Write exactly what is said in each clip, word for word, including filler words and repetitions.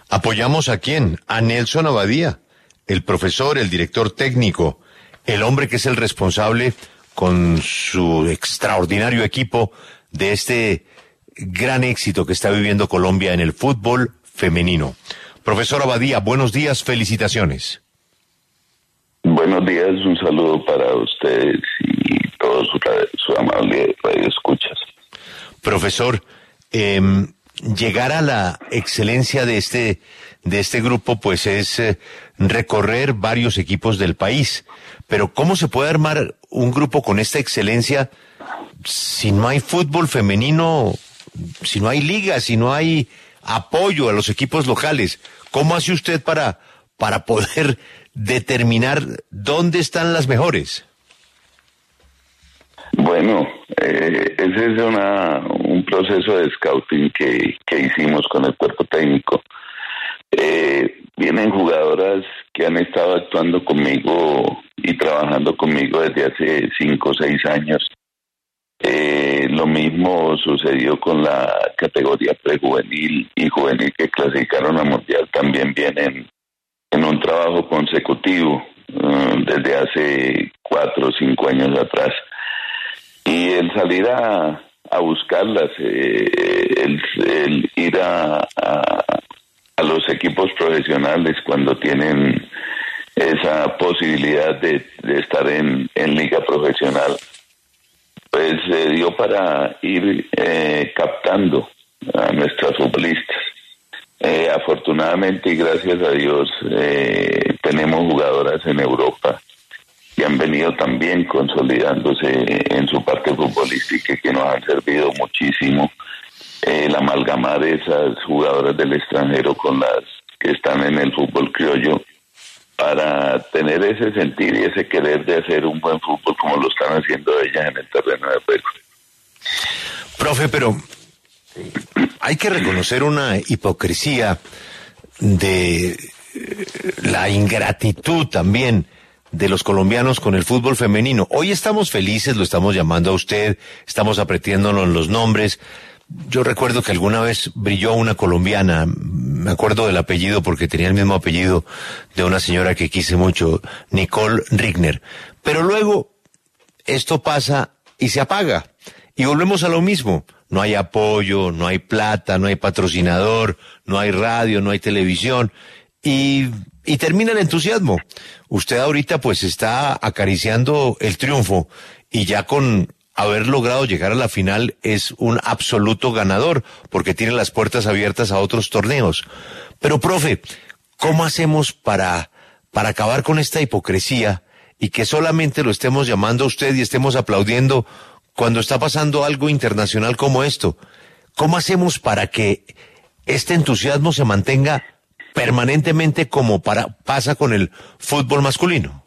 ¿Apoyamos a quién? A Nelson Abadía, el profesor, el director técnico, el hombre que es el responsable con su extraordinario equipo de este gran éxito que está viviendo Colombia en el fútbol femenino. Profesor Abadía, buenos días, felicitaciones. Buenos días, un saludo para ustedes y todos su, su amable radio escuchas. Profesor, eh, llegar a la excelencia de este de este grupo, pues es eh, recorrer varios equipos del país. Pero ¿cómo se puede armar un grupo con esta excelencia si no hay fútbol femenino, si no hay liga, si no hay apoyo a los equipos locales? ¿Cómo hace usted para para poder determinar dónde están las mejores? Bueno, eh, ese es una, un proceso de scouting que, que hicimos con el cuerpo técnico. Eh, vienen jugadoras que han estado actuando conmigo y trabajando conmigo desde hace cinco o seis años. Eh, lo mismo sucedió con la categoría prejuvenil y juvenil que clasificaron a Mundial. También vienen en un trabajo consecutivo uh, desde hace cuatro o cinco años atrás. Y el salir a, a buscarlas, eh, el, el ir a, a, a los equipos profesionales cuando tienen esa posibilidad de, de estar en, en liga profesional, pues se dio para ir eh, captando a nuestras futbolistas. Eh, afortunadamente y gracias a Dios eh, tenemos jugadoras en Europa que han venido también consolidándose en su parte futbolística, que nos han servido muchísimo. Eh, el amalgamar esas jugadoras del extranjero con las que están en el fútbol criollo para tener ese sentir y ese querer de hacer un buen fútbol como lo están haciendo ellas en el terreno de juego. Profe, pero hay que reconocer una hipocresía de la ingratitud también de los colombianos con el fútbol femenino. Hoy estamos felices, lo estamos llamando a usted, estamos apretándonos los nombres. Yo recuerdo que alguna vez brilló una colombiana, me acuerdo del apellido porque tenía el mismo apellido de una señora que quise mucho, Nicole Rigner. Pero luego esto pasa y se apaga y volvemos a lo mismo. No hay apoyo, no hay plata, no hay patrocinador, no hay radio, no hay televisión y, y termina el entusiasmo. Usted ahorita pues está acariciando el triunfo y ya con haber logrado llegar a la final es un absoluto ganador porque tiene las puertas abiertas a otros torneos. Pero profe, ¿cómo hacemos para, para acabar con esta hipocresía y que solamente lo estemos llamando a usted y estemos aplaudiendo cuando está pasando algo internacional como esto? ¿Cómo hacemos para que este entusiasmo se mantenga permanentemente como para, pasa con el fútbol masculino?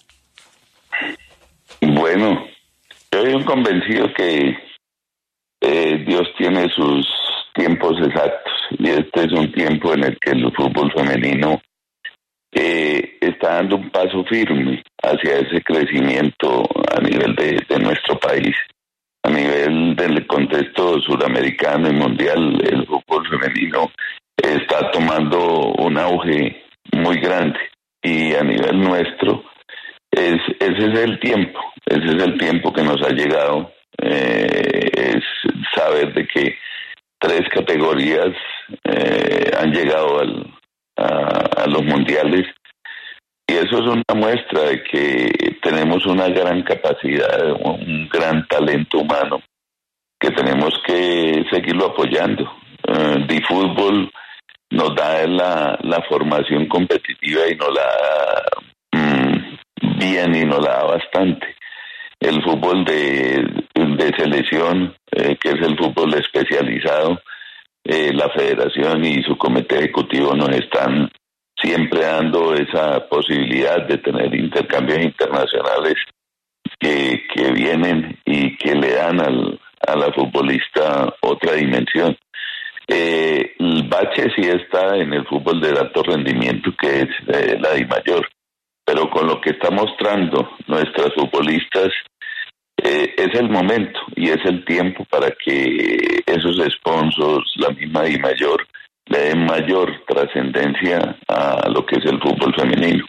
Bueno, yo soy un convencido que eh, Dios tiene sus tiempos exactos y este es un tiempo en el que el fútbol femenino eh, está dando un paso firme hacia ese crecimiento a nivel de, de nuestro país. A nivel del contexto suramericano y mundial, el fútbol femenino está tomando un auge muy grande y a nivel nuestro es, ese es el tiempo, ese es el tiempo que nos ha llegado, eh, es saber de que tres categorías eh, han llegado al, a, a los mundiales y eso es una muestra de que tenemos una gran capacidad, un gran talento humano que tenemos que seguirlo apoyando. Uh, el fútbol nos da la, la formación competitiva y nos la da mm, bien y nos la da bastante. El fútbol de, de selección, eh, que es el fútbol especializado, eh, la federación y su comité ejecutivo nos están siempre dando esa posibilidad de tener intercambios internacionales que, que vienen y que le dan al, a la futbolista otra dimensión. Eh, el bache sí está en el fútbol de alto rendimiento, que es eh, la DIMAYOR, pero con lo que está mostrando nuestras futbolistas eh, es el momento y es el tiempo para que esos sponsors, la misma DIMAYOR, le dé mayor trascendencia a lo que es el fútbol femenino.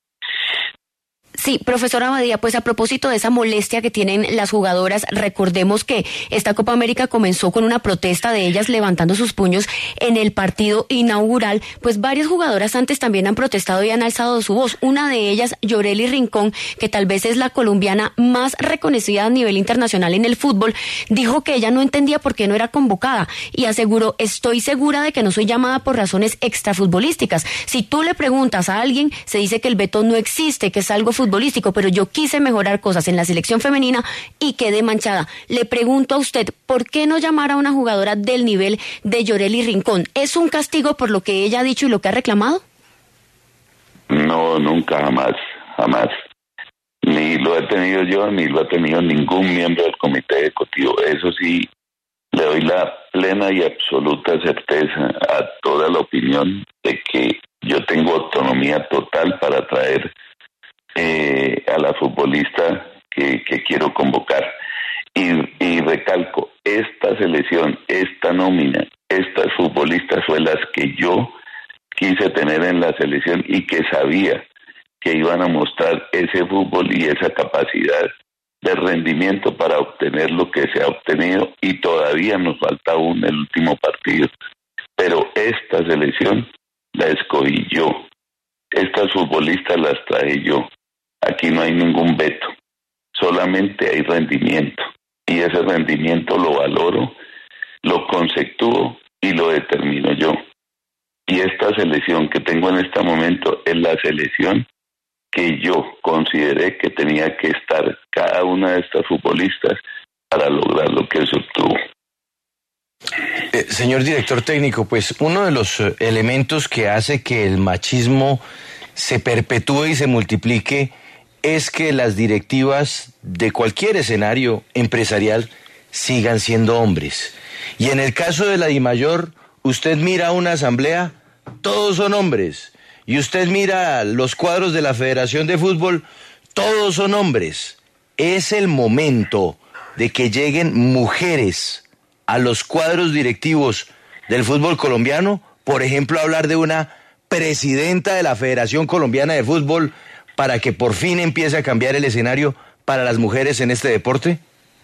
Sí, profesora Abadía, pues a propósito de esa molestia que tienen las jugadoras, recordemos que esta Copa América comenzó con una protesta de ellas levantando sus puños en el partido inaugural, pues varias jugadoras antes también han protestado y han alzado su voz. Una de ellas, Yoreli Rincón, que tal vez es la colombiana más reconocida a nivel internacional en el fútbol, dijo que ella no entendía por qué no era convocada y aseguró: estoy segura de que no soy llamada por razones extrafutbolísticas. Si tú le preguntas a alguien, se dice que el veto no existe, que es algo futbolístico, pero yo quise mejorar cosas en la selección femenina y quedé manchada. Le pregunto a usted, ¿por qué no llamar a una jugadora del nivel de Yoreli Rincón? ¿Es un castigo por lo que ella ha dicho y lo que ha reclamado? No, nunca, jamás, jamás. Ni lo he tenido yo, ni lo ha tenido ningún miembro del comité ejecutivo. Eso sí, le doy la plena y absoluta certeza a toda la opinión de que yo tengo autonomía total para traer Eh, a la futbolista que, que quiero convocar. Y, y recalco, esta selección, esta nómina, estas futbolistas fue las que yo quise tener en la selección y que sabía que iban a mostrar ese fútbol y esa capacidad de rendimiento para obtener lo que se ha obtenido, y todavía nos falta aún el último partido. Pero esta selección la escogí yo. Estas futbolistas las traje yo. Aquí no hay ningún veto, solamente hay rendimiento, y ese rendimiento lo valoro, lo conceptúo y lo determino yo. Y esta selección que tengo en este momento es la selección que yo consideré que tenía que estar cada una de estas futbolistas para lograr lo que se obtuvo. Eh, señor director técnico, pues uno de los eh, elementos que hace que el machismo se perpetúe y se multiplique es que las directivas de cualquier escenario empresarial sigan siendo hombres. Y en el caso de la DIMAYOR, usted mira una asamblea, todos son hombres. Y usted mira los cuadros de la Federación de Fútbol, todos son hombres. Es el momento de que lleguen mujeres a los cuadros directivos del fútbol colombiano. Por ejemplo, hablar de una presidenta de la Federación Colombiana de Fútbol, para que por fin empiece a cambiar el escenario para las mujeres en este deporte?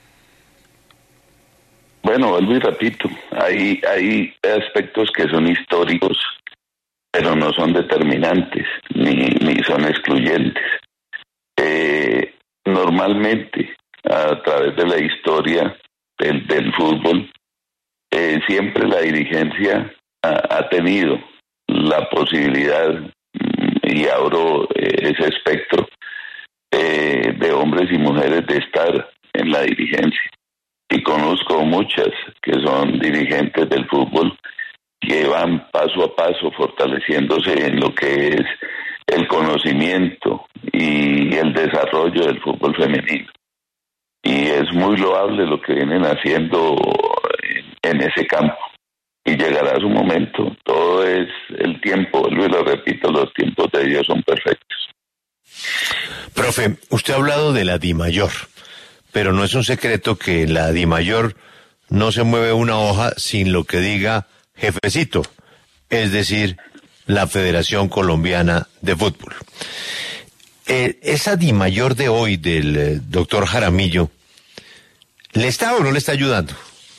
Bueno, vuelvo y repito, hay, hay aspectos que son históricos, pero no son determinantes, ni, ni son excluyentes. Eh, normalmente, a través de la historia del, del fútbol, eh, siempre la dirigencia ha, ha tenido la posibilidad, y abro eh, ese espectro eh, de hombres y mujeres, de estar en la dirigencia. Y conozco muchas que son dirigentes del fútbol que van paso a paso fortaleciéndose en lo que es el conocimiento y el desarrollo del fútbol femenino. Y es muy loable lo que vienen haciendo en, en ese campo. Y llegará su momento. Todo es el tiempo, y lo repito, los tiempos de Dios son perfectos. Profe, usted ha hablado de la DIMAYOR, pero no es un secreto que la DIMAYOR no se mueve una hoja sin lo que diga jefecito, es decir, la Federación Colombiana de Fútbol. Eh, esa DIMAYOR de hoy del eh, doctor Jaramillo, ¿le está o no le está ayudando?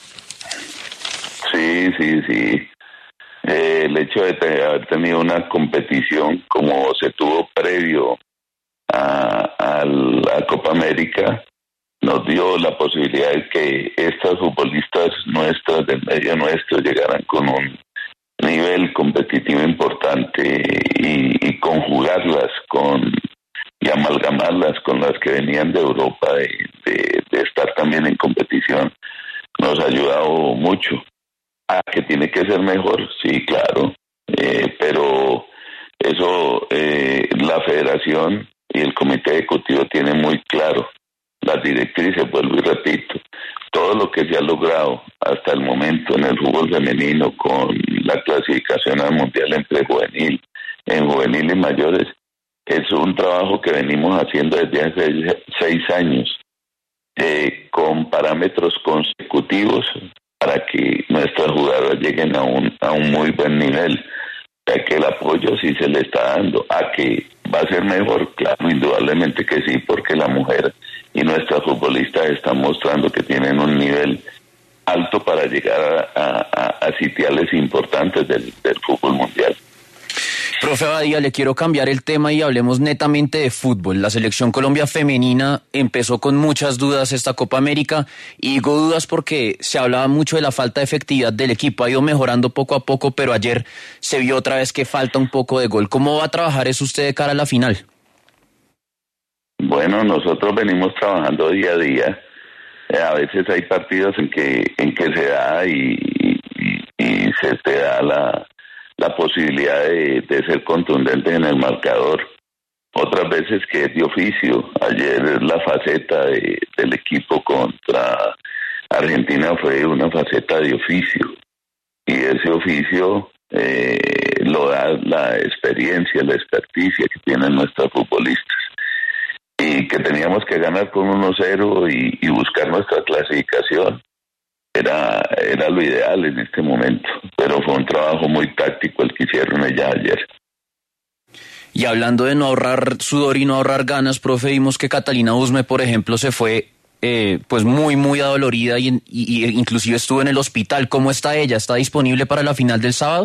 Sí, sí, sí. Eh, el hecho de te, haber tenido una competición como se tuvo previo a, a la Copa América nos dio la posibilidad de que estas futbolistas nuestras, del medio nuestro, llegaran con un nivel competitivo importante y, y conjugarlas con y amalgamarlas con las que venían de Europa, de, de, de estar también en competición, nos ha ayudado mucho. Ah, que tiene que ser mejor, sí, claro, eh, pero eso eh, la federación y el comité ejecutivo tienen muy claro las directrices. Vuelvo y repito, todo lo que se ha logrado hasta el momento en el fútbol femenino con la clasificación al mundial en prejuvenil, en juvenil y mayores, es un trabajo que venimos haciendo desde hace seis años, eh, con parámetros consecutivos para que nuestras jugadoras lleguen a un, a un muy buen nivel. O sea, que el apoyo sí se le está dando. A que va a ser mejor, claro, indudablemente que sí, porque la mujer y nuestras futbolistas están mostrando que tienen un nivel alto para llegar a, a, a sitiales importantes del, del fútbol mundial. Profe Abadía, le quiero cambiar el tema y hablemos netamente de fútbol. La selección Colombia femenina empezó con muchas dudas esta Copa América, y digo dudas porque se hablaba mucho de la falta de efectividad del equipo. Ha ido mejorando poco a poco, pero ayer se vio otra vez que falta un poco de gol. ¿Cómo va a trabajar eso usted de cara a la final? Bueno, nosotros venimos trabajando día a día. Eh, a veces hay partidos en que en que se da y, y, y se te da la... la posibilidad de, de ser contundente en el marcador. Otras veces que es de oficio. Ayer la faceta de, del equipo contra Argentina fue una faceta de oficio, y ese oficio eh, lo da la experiencia, la experticia que tienen nuestros futbolistas, y que teníamos que ganar con uno cero y, y buscar nuestra clasificación. Era, era lo ideal en este momento, pero fue un trabajo muy táctico el que hicieron ellas ayer. Y hablando de no ahorrar sudor y no ahorrar ganas, profe, vimos que Catalina Usme, por ejemplo, se fue eh, pues muy, muy adolorida y, y, y inclusive estuvo en el hospital. ¿Cómo está ella? ¿Está disponible para la final del sábado?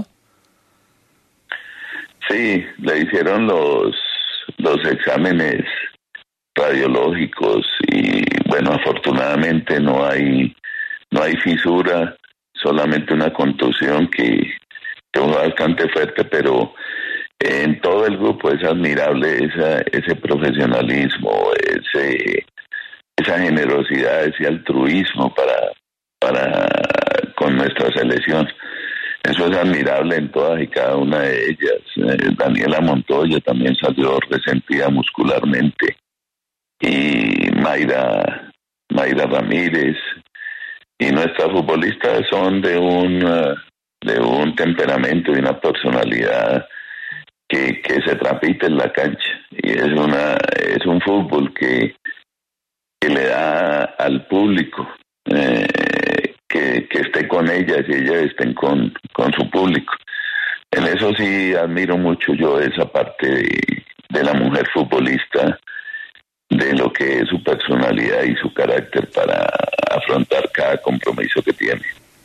Sí, le hicieron los, los exámenes radiológicos y, bueno, afortunadamente no hay... No hay fisura, solamente una contusión que, que fue bastante fuerte, pero en todo el grupo es admirable esa, ese profesionalismo, ese, esa generosidad, ese altruismo para, para con nuestra selección. Eso es admirable en todas y cada una de ellas. Eh, Daniela Montoya también salió resentida muscularmente, y Mayra, Mayra Ramírez. Y nuestras futbolistas son de un uh, de un temperamento y una personalidad que, que se transmite en la cancha, y es una es un fútbol que, que le da al público eh, que, que esté con ellas y ellas estén con, con su público. En eso sí admiro mucho yo esa parte de, de la mujer futbolista, de lo que es su personalidad y su carácter para afrontar cada compromiso que tiene.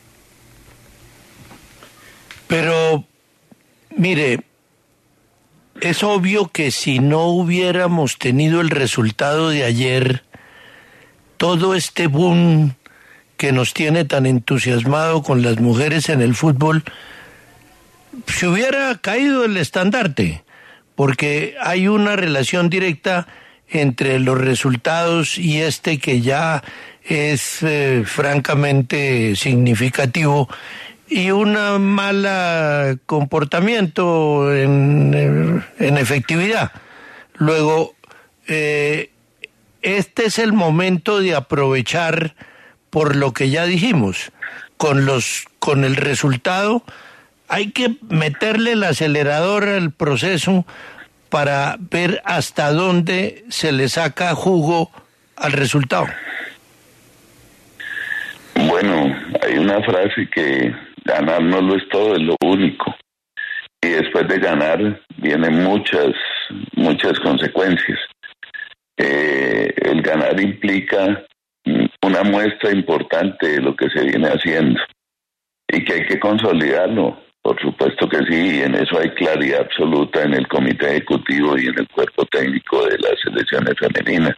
Pero, mire, es obvio que si no hubiéramos tenido el resultado de ayer, todo este boom que nos tiene tan entusiasmado con las mujeres en el fútbol, se hubiera caído el estandarte, porque hay una relación directa entre los resultados y este que ya es eh, francamente significativo, y un mal comportamiento en, en efectividad. Luego, eh, este es el momento de aprovechar, por lo que ya dijimos, con los con el resultado, hay que meterle el acelerador al proceso para ver hasta dónde se le saca jugo al resultado. Bueno, hay una frase que ganar no lo es todo, es lo único. Y después de ganar vienen muchas, muchas consecuencias. Eh, el ganar implica una muestra importante de lo que se viene haciendo y que hay que consolidarlo. Por supuesto que sí, y en eso hay claridad absoluta en el comité ejecutivo y en el cuerpo técnico de las selecciones femeninas.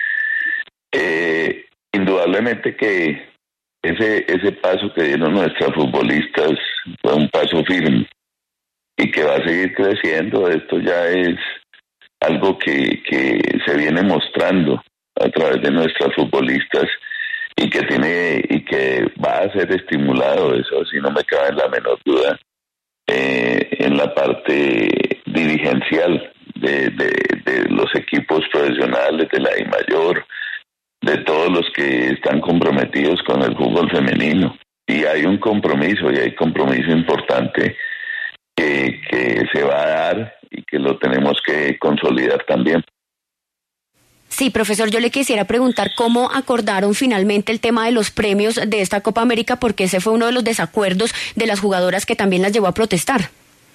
Eh, indudablemente que ese ese paso que dieron nuestras futbolistas fue un paso firme y que va a seguir creciendo. Esto ya es algo que, que se viene mostrando a través de nuestras futbolistas y que tiene y que va a ser estimulado, eso sí no me cabe en la menor duda, eh, en la parte dirigencial de, de, de los equipos profesionales, de la I Mayor, de todos los que están comprometidos con el fútbol femenino. Y hay un compromiso, y hay compromiso importante que, que se va a dar y que lo tenemos que consolidar también. Sí, profesor, yo le quisiera preguntar cómo acordaron finalmente el tema de los premios de esta Copa América, porque ese fue uno de los desacuerdos de las jugadoras que también las llevó a protestar.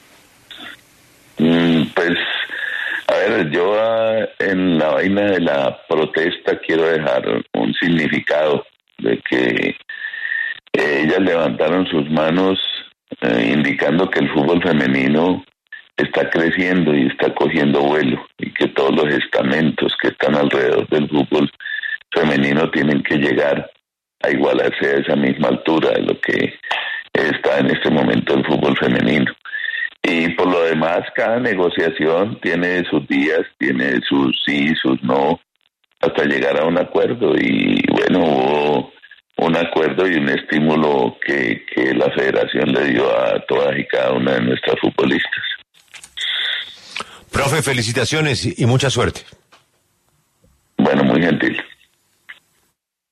Mm, pues, a ver, yo uh, en la vaina de la protesta quiero dejar un significado de que eh, ellas levantaron sus manos eh, indicando que el fútbol femenino está creciendo y está cogiendo vuelo, y que todos los estamentos que están alrededor del fútbol femenino tienen que llegar a igualarse a esa misma altura de lo que está en este momento el fútbol femenino. Y por lo demás, cada negociación tiene sus días, tiene sus sí, sus no, hasta llegar a un acuerdo. Y bueno, hubo un acuerdo y un estímulo que, que la federación le dio a todas y cada una de nuestras futbolistas. Profe, felicitaciones y mucha suerte. Bueno, muy gentil.